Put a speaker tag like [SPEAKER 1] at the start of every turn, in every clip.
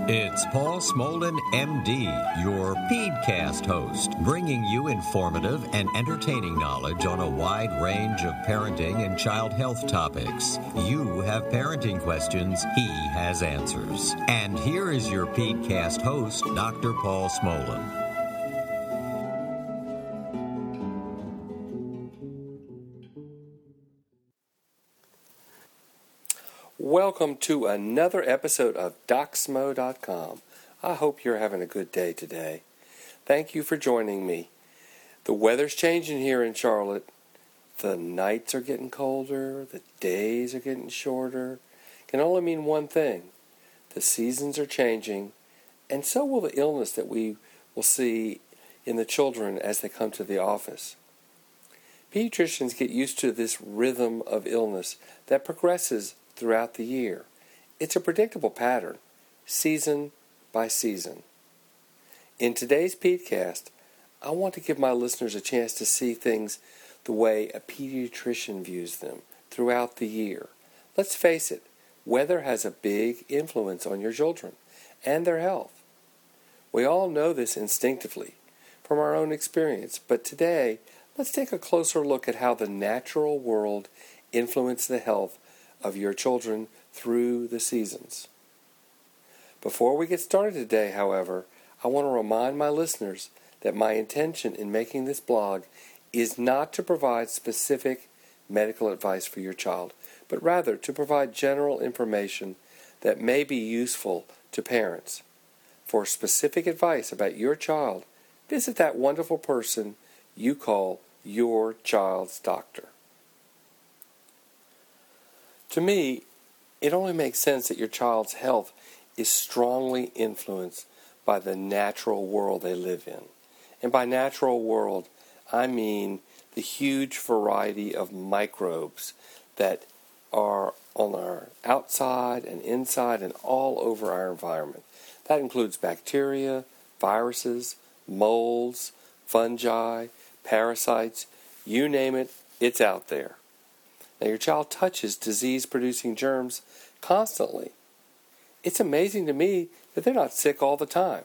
[SPEAKER 1] It's Paul Smolin, MD, your PeedCast host, bringing you informative and entertaining knowledge on a wide range of parenting and child health topics. You have parenting questions, he has answers. And here is your PeedCast host, Dr. Paul Smolin.
[SPEAKER 2] Welcome to another episode of DocSmo.com. I hope you're having a good day today. Thank you for joining me. The weather's changing here in Charlotte. The nights are getting colder. The days are getting shorter. It can only mean one thing. The seasons are changing, and so will the illness that we will see in the children as they come to the office. Pediatricians get used to this rhythm of illness that progresses throughout the year. It's a predictable pattern, season by season. In today's PeedCast, I want to give my listeners a chance to see things the way a pediatrician views them throughout the year. Let's face it, weather has a big influence on your children and their health. We all know this instinctively from our own experience, but today, let's take a closer look at how the natural world influences the health of your children through the seasons. Before we get started today, however, I want to remind my listeners that my intention in making this blog is not to provide specific medical advice for your child, but rather to provide general information that may be useful to parents. For specific advice about your child, visit that wonderful person you call your child's doctor. To me, it only makes sense that your child's health is strongly influenced by the natural world they live in. And by natural world, I mean the huge variety of microbes that are on our outside and inside and all over our environment. That includes bacteria, viruses, molds, fungi, parasites, you name it, it's out there. Now, your child touches disease-producing germs constantly. It's amazing to me that they're not sick all the time.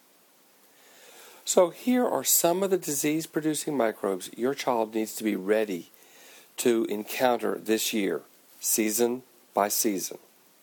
[SPEAKER 2] So here are some of the disease-producing microbes your child needs to be ready to encounter this year, season by season.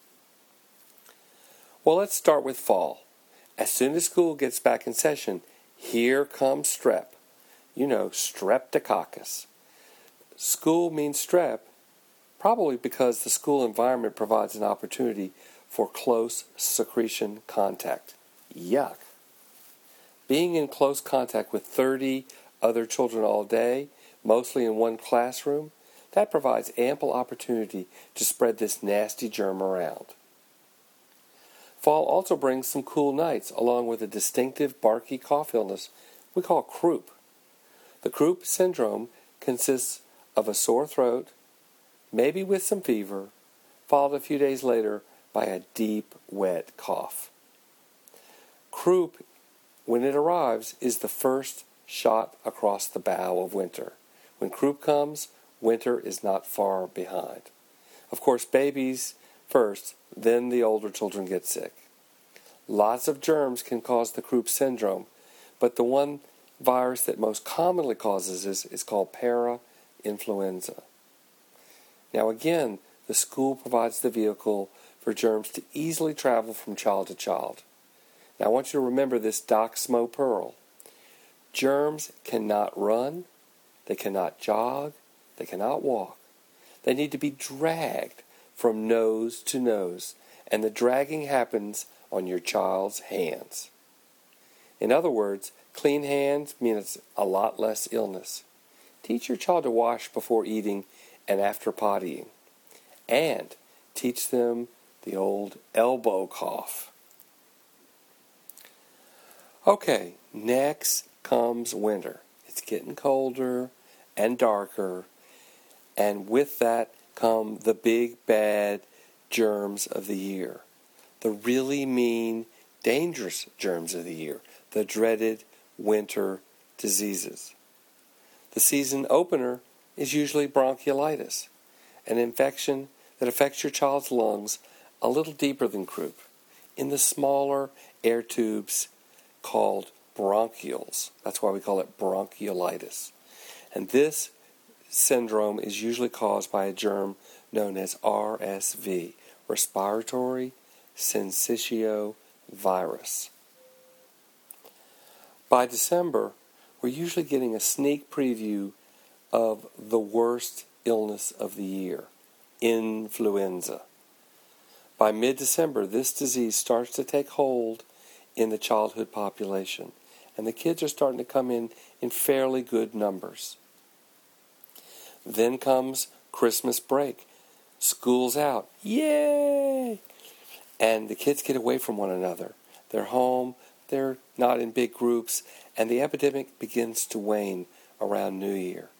[SPEAKER 2] Well, let's start with fall. As soon as school gets back in session, here comes strep. You know, streptococcus. School means strep, probably because the school environment provides an opportunity for close secretion contact. Yuck. Being in close contact with 30 other children all day, mostly in one classroom, that provides ample opportunity to spread this nasty germ around. Fall also brings some cool nights, along with a distinctive barky cough illness we call croup. The croup syndrome consists of a sore throat, maybe with some fever, followed a few days later by a deep, wet cough. Croup, when it arrives, is the first shot across the bow of winter. When croup comes, winter is not far behind. Of course, babies first, then the older children get sick. Lots of germs can cause the croup syndrome, but the one virus that most commonly causes this is called parainfluenza. Now again, the school provides the vehicle for germs to easily travel from child to child. Now I want you to remember this DocSmo pearl. Germs cannot run, they cannot jog, they cannot walk. They need to be dragged from nose to nose, and the dragging happens on your child's hands. In other words, clean hands means a lot less illness. Teach your child to wash before eating and after pottying. And teach them the old elbow cough. Okay, next comes winter. It's getting colder and darker, and with that come the big bad germs of the year. The really mean, dangerous germs of the year. The dreaded winter diseases. The season opener is usually bronchiolitis, an infection that affects your child's lungs a little deeper than croup. in the smaller air tubes called bronchioles. That's why we call it bronchiolitis. And this syndrome is usually caused by a germ known as RSV, respiratory syncytial virus. By December, we're usually getting a sneak preview of the worst illness of the year, influenza. By mid-December, this disease starts to take hold in the childhood population, and the kids are starting to come in fairly good numbers. Then comes Christmas break. School's out. Yay! And the kids get away from one another. They're home, they're not in big groups, and the epidemic begins to wane around New Year.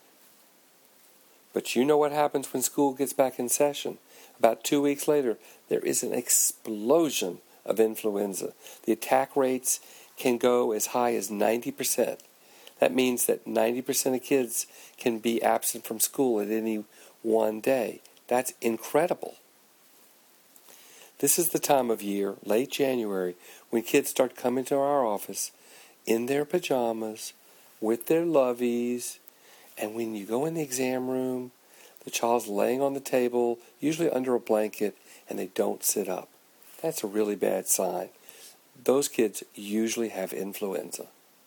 [SPEAKER 2] But you know what happens when school gets back in session. About 2 weeks later, there is an explosion of influenza. The attack rates can go as high as 90%. That means that 90% of kids can be absent from school at any one day. That's incredible. This is the time of year, late January, when kids start coming to our office in their pajamas, with their loveys, and when you go in the exam room, the child's laying on the table, usually under a blanket, and they don't sit up. That's a really bad sign. Those kids usually have influenza.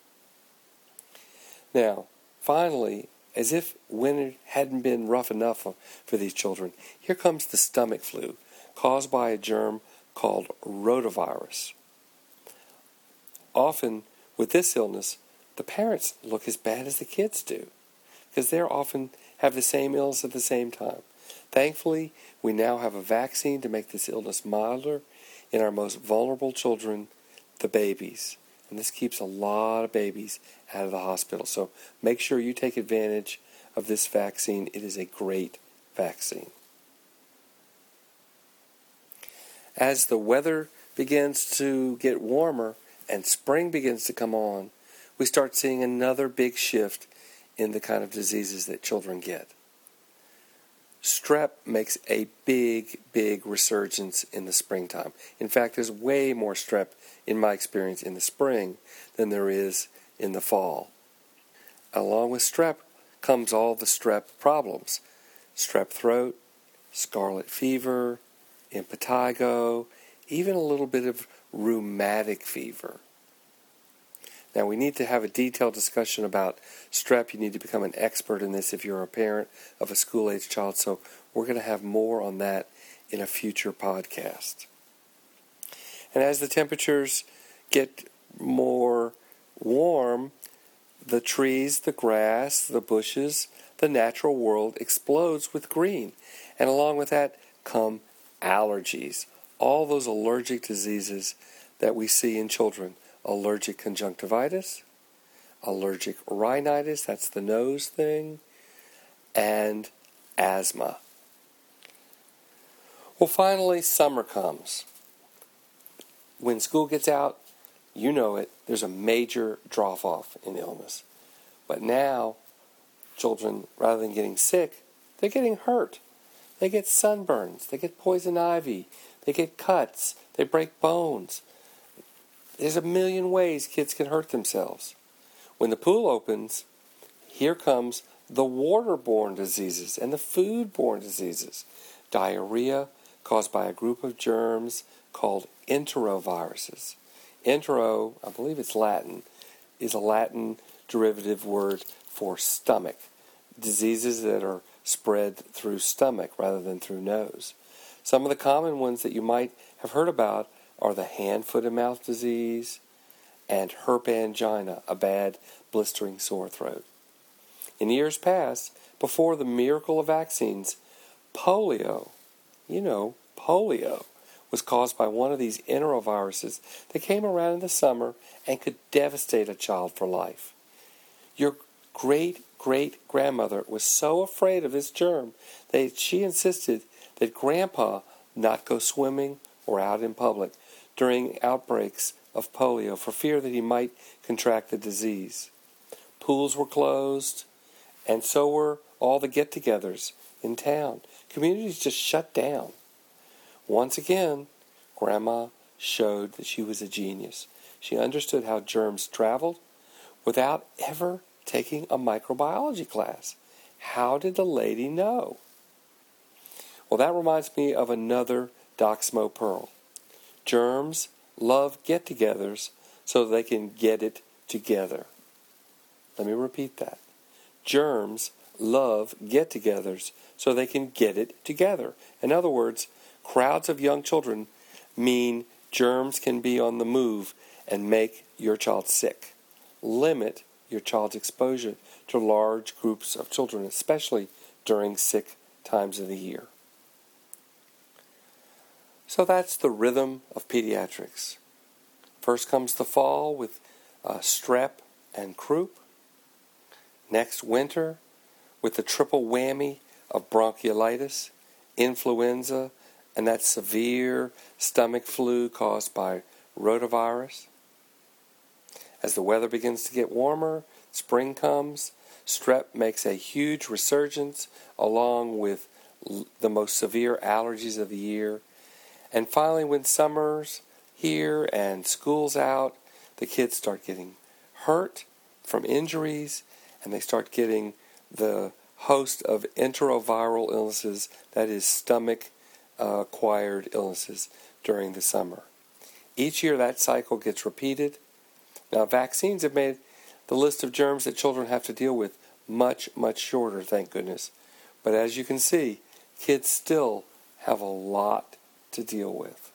[SPEAKER 2] Now, finally, as if winter hadn't been rough enough for these children, here comes the stomach flu, caused by a germ called rotavirus. Often, with this illness, the parents look as bad as the kids do, because they often have the same illness at the same time. Thankfully, we now have a vaccine to make this illness milder in our most vulnerable children, the babies. And this keeps a lot of babies out of the hospital. So make sure you take advantage of this vaccine. It is a great vaccine. As the weather begins to get warmer and spring begins to come on, we start seeing another big shift in the kind of diseases that children get. Strep makes a big, big resurgence in the springtime. In fact, there's way more strep, in my experience, in the spring than there is in the fall. Along with strep comes all the strep problems. Strep throat, scarlet fever, impetigo, even a little bit of rheumatic fever. Now, we need to have a detailed discussion about strep. You need to become an expert in this if you're a parent of a school-age child. So we're going to have more on that in a future podcast. And as the temperatures get more warm, the trees, the grass, the bushes, the natural world explodes with green. And along with that come allergies, all those allergic diseases that we see in children. Allergic conjunctivitis, allergic rhinitis, that's the nose thing, and asthma. Well, finally, summer comes. When school gets out, you know it, there's a major drop-off in illness. But now, children, rather than getting sick, they're getting hurt. They get sunburns, they get poison ivy, they get cuts, they break bones. There's a million ways kids can hurt themselves. When the pool opens, here comes the waterborne diseases and the foodborne diseases. Diarrhea caused by a group of germs called enteroviruses. Entero, I believe it's Latin, is a Latin derivative word for stomach. Diseases that are spread through stomach rather than through nose. Some of the common ones that you might have heard about are the hand, foot, and mouth disease and herp angina, a bad blistering sore throat. In years past, before the miracle of vaccines, polio, polio, was caused by one of these enteroviruses that came around in the summer and could devastate a child for life. Your great-great-grandmother was so afraid of this germ that she insisted that Grandpa not go swimming or out in public during outbreaks of polio for fear that he might contract the disease. Pools were closed, and so were all the get-togethers in town. Communities just shut down. Once again, Grandma showed that she was a genius. She understood how germs traveled without ever taking a microbiology class. How did the lady know? Well, that reminds me of another Doc Smo pearl. Germs love get-togethers so they can get it together. Let me repeat that. Germs love get-togethers so they can get it together. In other words, crowds of young children mean germs can be on the move and make your child sick. Limit your child's exposure to large groups of children, especially during sick times of the year. So that's the rhythm of pediatrics. First comes the fall with strep and croup. Next, winter with the triple whammy of bronchiolitis, influenza, and that severe stomach flu caused by rotavirus. As the weather begins to get warmer, spring comes, strep makes a huge resurgence along with the most severe allergies of the year. And finally, when summer's here and school's out, the kids start getting hurt from injuries, and they start getting the host of enteroviral illnesses, that is stomach-acquired illnesses during the summer. Each year that cycle gets repeated. Now, vaccines have made the list of germs that children have to deal with much, much shorter, thank goodness. But as you can see, kids still have a lot to deal with.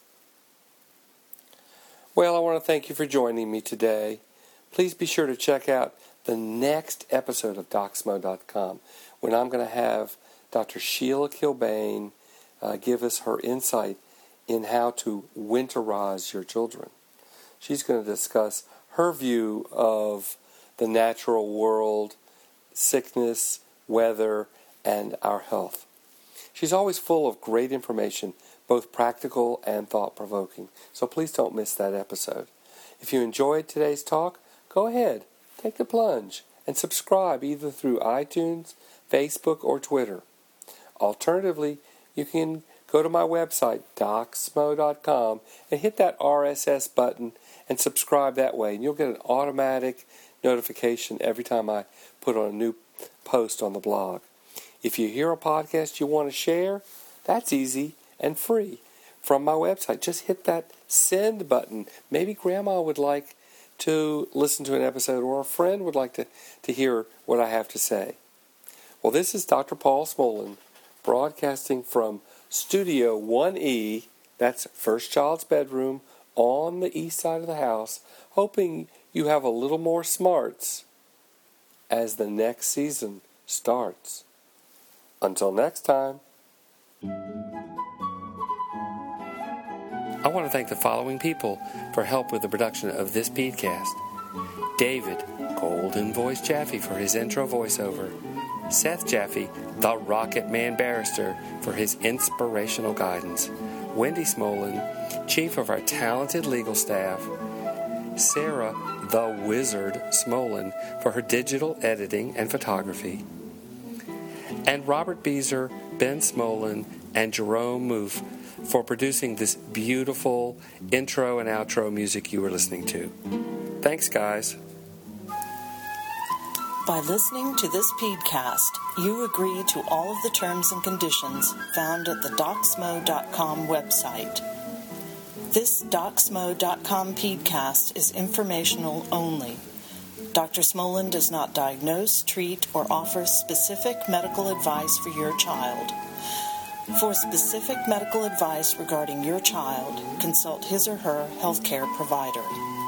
[SPEAKER 2] Well, I want to thank you for joining me today. Please be sure to check out the next episode of DocSmo.com when I'm going to have Dr. Sheila Kilbane give us her insight in how to winterize your children. She's going to discuss her view of the natural world, sickness, weather, and our health. She's always full of great information, both practical and thought-provoking. So please don't miss that episode. If you enjoyed today's talk, go ahead, take the plunge, and subscribe either through iTunes, Facebook, or Twitter. Alternatively, you can go to my website, DocSmo.com, and hit that RSS button and subscribe that way. And you'll get an automatic notification every time I put on a new post on the blog. If you hear a podcast you want to share, that's easy and free from my website. Just hit that send button. Maybe Grandma would like to listen to an episode, or a friend would like to hear what I have to say. Well, this is Dr. Paul Smolin, broadcasting from Studio 1E, that's First Child's bedroom, on the east side of the house, hoping you have a little more smarts as the next season starts. Until next time. I want to thank the following people for help with the production of this podcast. David, Golden Voice Jaffe, for his intro voiceover. Seth Jaffe, the Rocket Man Barrister, for his inspirational guidance. Wendy Smolin, Chief of our talented legal staff. Sarah, the Wizard Smolin, for her digital editing and photography. And Robert Beezer, Ben Smolin, and Jerome Moof for producing this beautiful intro and outro music you were listening to. Thanks, guys.
[SPEAKER 3] By listening to this podcast, you agree to all of the terms and conditions found at the DocSmo.com website. This DocSmo.com podcast is informational only. Dr. Smolin does not diagnose, treat, or offer specific medical advice for your child. For specific medical advice regarding your child, consult his or her healthcare provider.